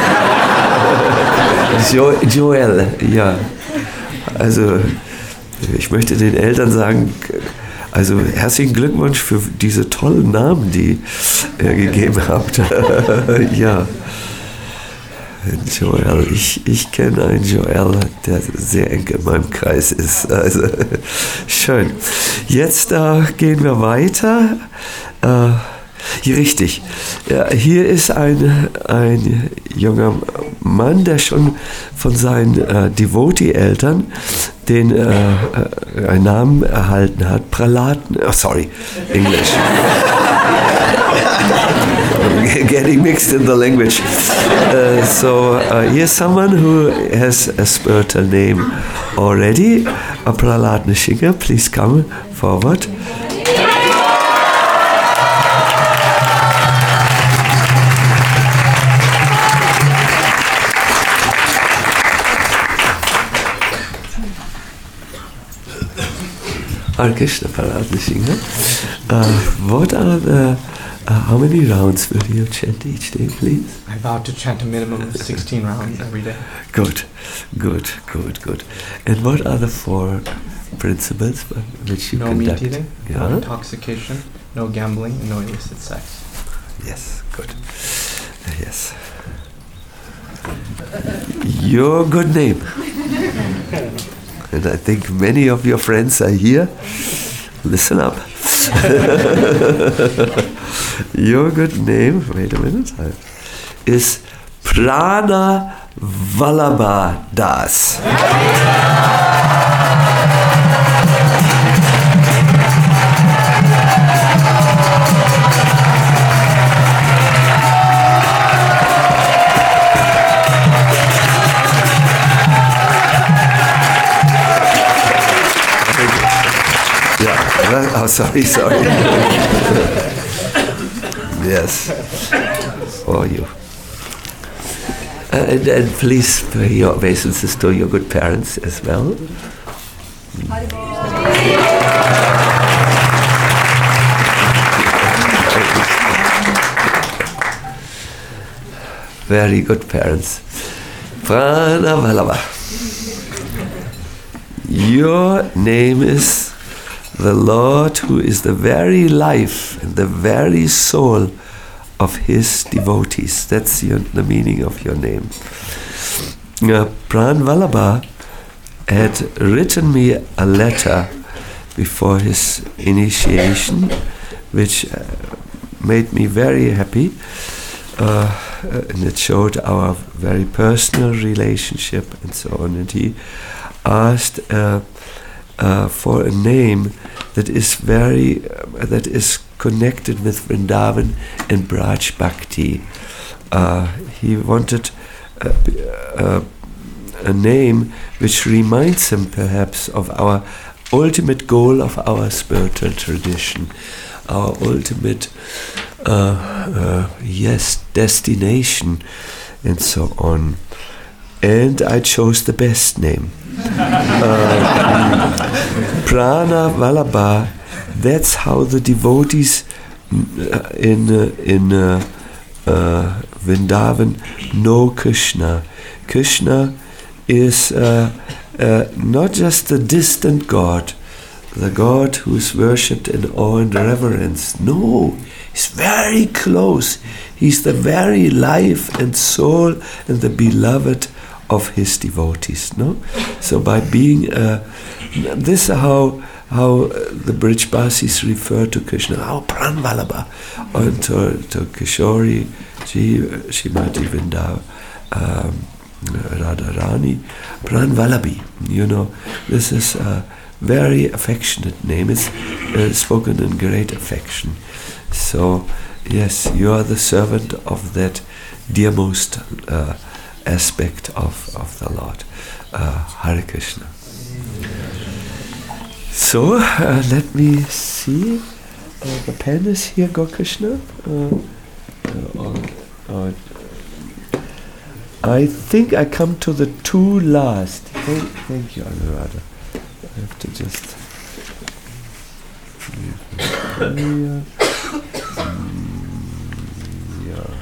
Jo, Joel, ja. Also, ich möchte den Eltern sagen, also herzlichen Glückwunsch für diese tollen Namen, die ihr gegeben habt. Ja. Joel, ich, ich kenne einen Joel, der sehr eng in meinem Kreis ist. Also, schön. Jetzt äh, gehen wir weiter. Äh, hier, richtig. Ja, hier ist ein, ein junger Mann, der schon von seinen äh, Devotee-Eltern den äh, äh, einen Namen erhalten hat. Pralaten. Oh, sorry, English. Getting mixed in the language. Uh, so uh, here's someone who has a spiritual name already. A Prahlad Nrsimha, please come forward. Hare Krishna, Prahlad Nrsimha. Uh, what are the Uh, how many rounds will you chant each day, please? I vow to chant a minimum of sixteen rounds every day. Good, good, good, good. And what are the four principles which you no conduct? meat eating, yeah? no intoxication, no gambling, and no illicit sex. Yes, good. Uh, yes. Your good name. And I think many of your friends are here. Listen up. Your good name, wait a minute, is Prana Vallabha Das. Yeah, oh, sorry, sorry. Yes, for you. Uh, and, and please pay your obeisances to your good parents as well. Very good parents. Prana Vallabha. Your name is the Lord who is the very life and the very soul of his devotees. That's your, the meaning of your name. Uh, Pran Vallabha had written me a letter before his initiation, which uh, made me very happy. Uh, and it showed our very personal relationship and so on. And he asked uh, uh, for a name that is very uh, that is connected with Vrindavan and Braj Bhakti. Uh, he wanted uh, uh, a name which reminds him perhaps of our ultimate goal of our spiritual tradition, our ultimate uh, uh, yes destination, and so on. And I chose the best name. uh, Prana Vallabha. That's how the devotees in uh, in uh, uh, Vrindavan know Krishna. Krishna is uh, uh, not just the distant God, the God who is worshipped in awe and reverence. No, he's very close. He's the very life and soul and the beloved of his devotees. No, so by being uh, this is how how the Brijbasis refer to Krishna. Oh, Pran Vallabha, and to, to Kishori, Ji, Shrimati Vrindavan, um, Radharani, Pran Vallabhi. You know, this is a very affectionate name. It's uh, spoken in great affection. So, yes, you are the servant of that dearmost uh, aspect of, of the Lord. Uh, Hare Krishna. So, uh, let me see. Uh, the pen is here, Gokrishna. Uh, uh, uh, I think I come to the two last. Thank, thank you, Anuradha. I have to just. Here. Mm, yeah.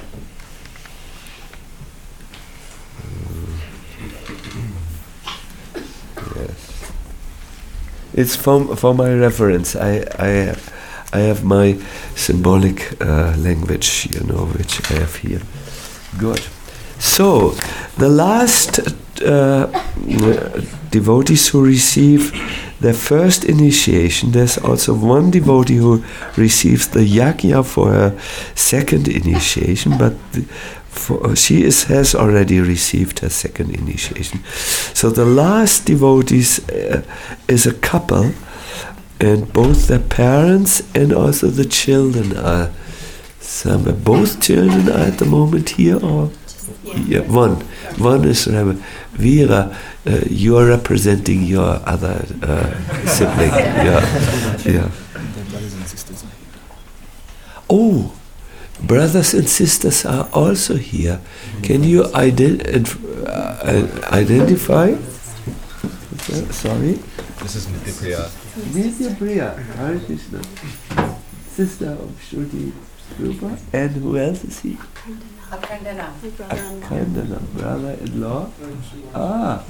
Uh, yes. It's for, for my reference. I, I, I have my symbolic uh, language, you know, which I have here. Good. So, the last uh, devotees who receive their first initiation, there's also one devotee who receives the yajna for her second initiation, but the, for, she is, has already received her second initiation. So the last devotees uh, is a couple, and both their parents and also the children are somewhere. Both children are at the moment here, or yeah, yeah one. One is Rabbi Veera. Uh, you are representing your other uh, sibling. Yeah, yeah. Brothers and sisters. Oh, brothers and sisters are also here. Can you ident- uh, identify? Sorry. This is Nitya. Nitya Priya, Hare Krishna, sister of Shruti Rupa, and who else is he? Akandana. Akandana, brother-in-law. Ah,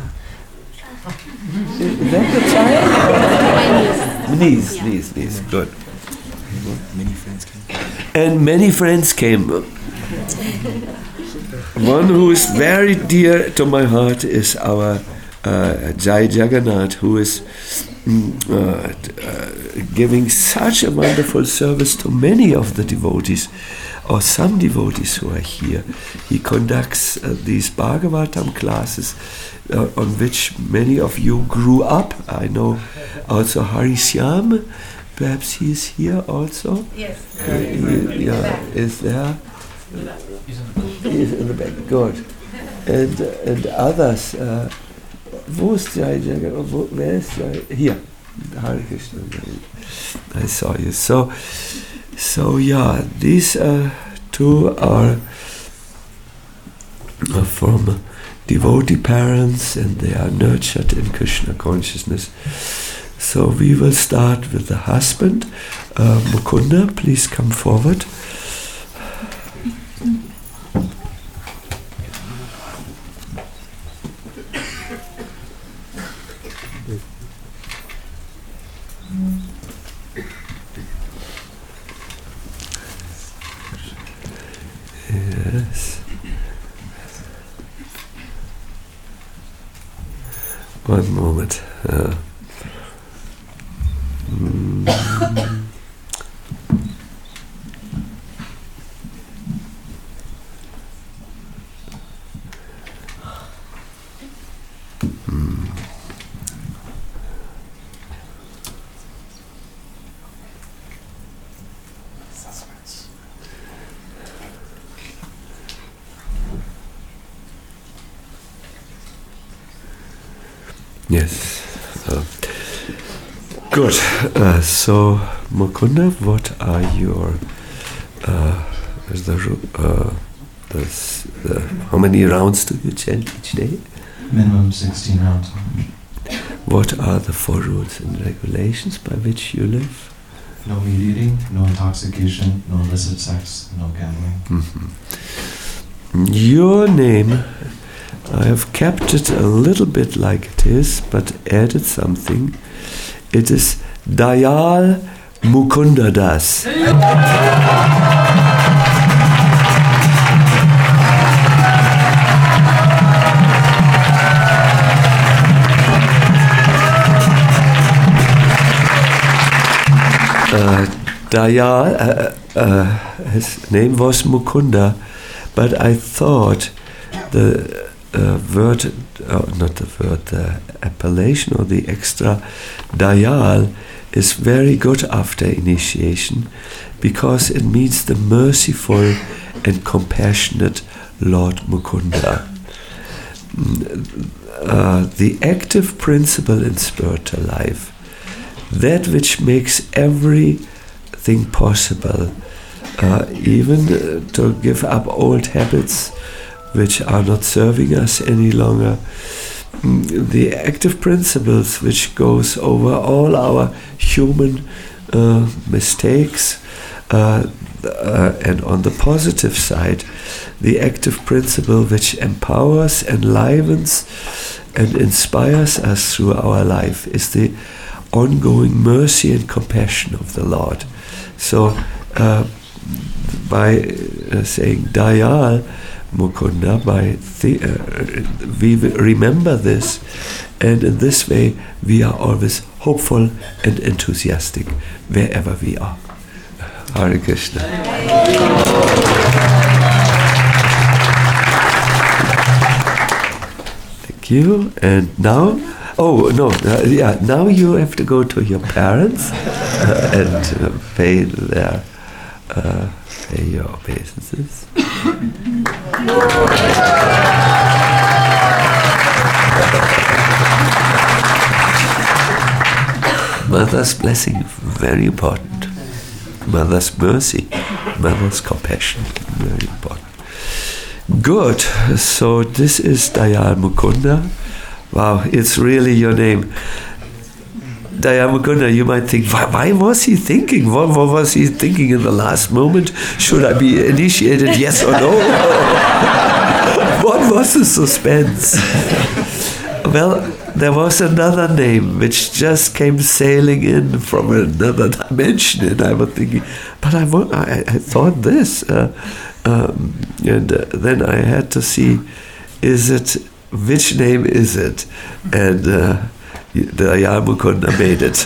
is that the child? Niece, niece, niece. Good. Many friends came. And many friends came. One who is very dear to my heart is our uh, Jai Jagannath, who is mm, uh, uh, giving such a wonderful service to many of the devotees, or some devotees who are here. He conducts uh, these Bhagavatam classes uh, on which many of you grew up. I know also Harishyam, perhaps he is here also. Yes. Uh, he, yeah, is there? He is in the back. Good. And uh, and others. Uh, wo ist Jai Jagannath? Wo, where is Jai? Here. Hare Krishna. I saw you. So, so yeah, these uh, two are uh, from devotee parents, and they are nurtured in Krishna consciousness. So we will start with the husband. Uh, Mukunda, please come forward. Yes. One moment. Uh, mm. Mm. Yes. Uh, good. Uh, so, Mukunda, what are your uh, is the, uh, the, the how many rounds do you chant each day? Minimum sixteen rounds. What are the four rules and regulations by which you live? No meat eating, no intoxication, no illicit sex, no gambling. Mm-hmm. Your name, I have kept it a little bit like it is, but added something. It is Dayal Mukunda Das. Uh, Dayal, uh, uh, his name was Mukunda, but I thought the uh, word, uh, not the word, the appellation or the extra Dayal is very good after initiation, because it means the merciful and compassionate Lord Mukunda. Uh, the active principle in spiritual life, that which makes everything possible, uh, even uh, to give up old habits which are not serving us any longer. Mm, the active principles which goes over all our human uh, mistakes, uh, uh, and on the positive side, the active principle which empowers, enlivens, and inspires us through our life is the ongoing mercy and compassion of the Lord. So, uh, by uh, saying Dayal, Mukunda by the, uh, we remember this, and in this way we are always hopeful and enthusiastic wherever we are. Hare Krishna. Thank you. And now, oh no, uh, yeah, now you have to go to your parents uh, and uh, pay their uh, pay your obeisances. Mother's blessing, very important. Mother's mercy, mother's compassion, very important. Good. So this is Dayal Mukunda. Wow, it's really your name. Dayal Mukunda, you might think, why, why was he thinking? What, what was he thinking in the last moment? Should I be initiated, yes or no? What was the suspense? Well, there was another name which just came sailing in from another dimension, and I was thinking, but I, I, I thought this. Uh, um, and uh, then I had to see, is it, which name is it? And uh, Dayal Mukunda made it.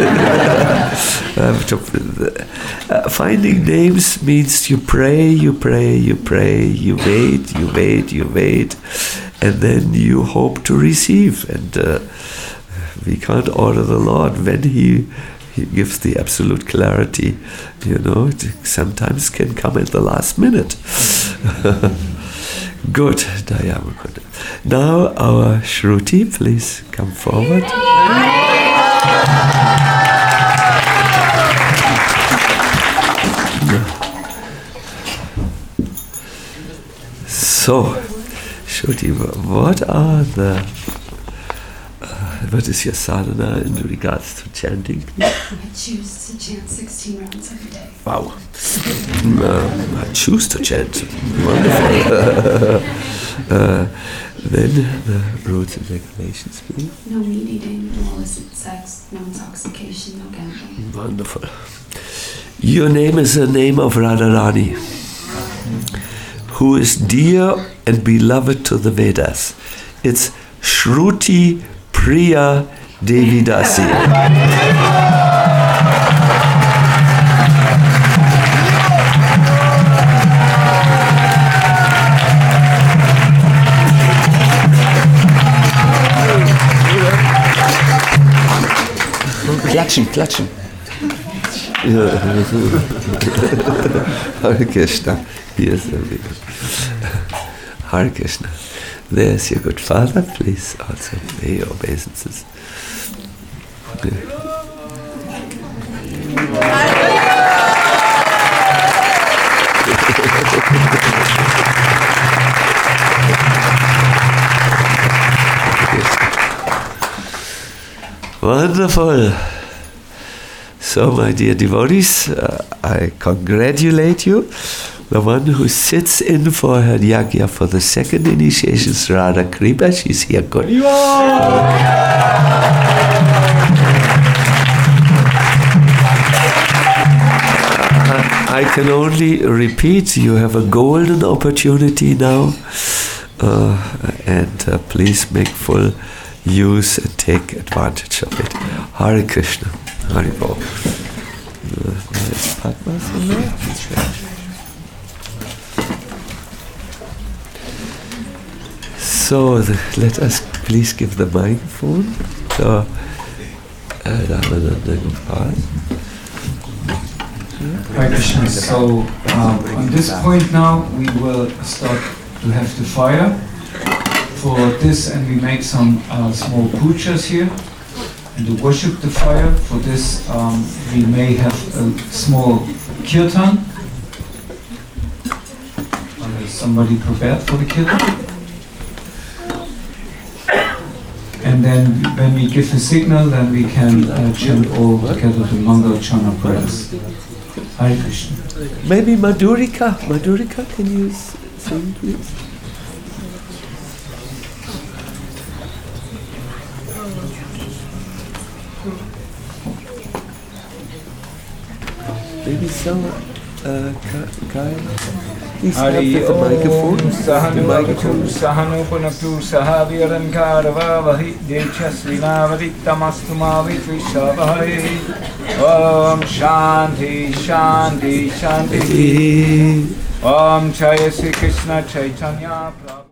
uh, finding names means you pray, you pray, you pray, you wait, you wait, you wait, and then you hope to receive. And uh, we can't order the Lord when He, he gives the absolute clarity. You know, it sometimes can come at the last minute. Good, Dayal Mukunda. Now our Shruti, please come forward. So, Shruti, what are the, uh, what is your sadhana in regards to chanting? I choose to chant sixteen rounds every day. Wow. Um, I choose to chant. Wonderful. uh, then the rules and regulations, please. No meat eating, no illicit sex, no intoxication, no gambling. Wonderful. Your name is the name of Radharani, who is dear and beloved to the Vedas. It's Shruti Priya Devidasi. Klatschen, klatschen. Hare Krishna. Yes, Hare Krishna. There's your good father. Please also pay your obeisances. Wonderful. So, my dear devotees, uh, I congratulate you. The one who sits in for her yagya for the second initiation is Radha Kripa. She's here. Good. I can only repeat, you have a golden opportunity now, uh, and uh, please make full use and take advantage of it. Hare Krishna. Hare Bol. So the, let us please give the microphone to Ramananda Gopal. Hare Krishna. So um, on this point now we will start to have the fire for this, and we make some uh, small pujas here and to worship the fire. For this um, we may have a small kirtan. Uh, is somebody prepared for the kirtan? And then when we give a signal, then we can uh, chant all together the Mangal Chana prayers. Hare Krishna. Maybe Madhurika. Madhurika, can you s- sing, please? Maybe some, uh, Ka- Kyle? Please help Hari with the microphone. Om Sahanu The microphone. Avatu Sahanu Punaktu Sahaviran Karavavahi Dechasvinavadi Tamastuma Vitvishavahai Om Shanti Shanti Shanti Om Jaya Sri Krishna Chaitanya Prabhu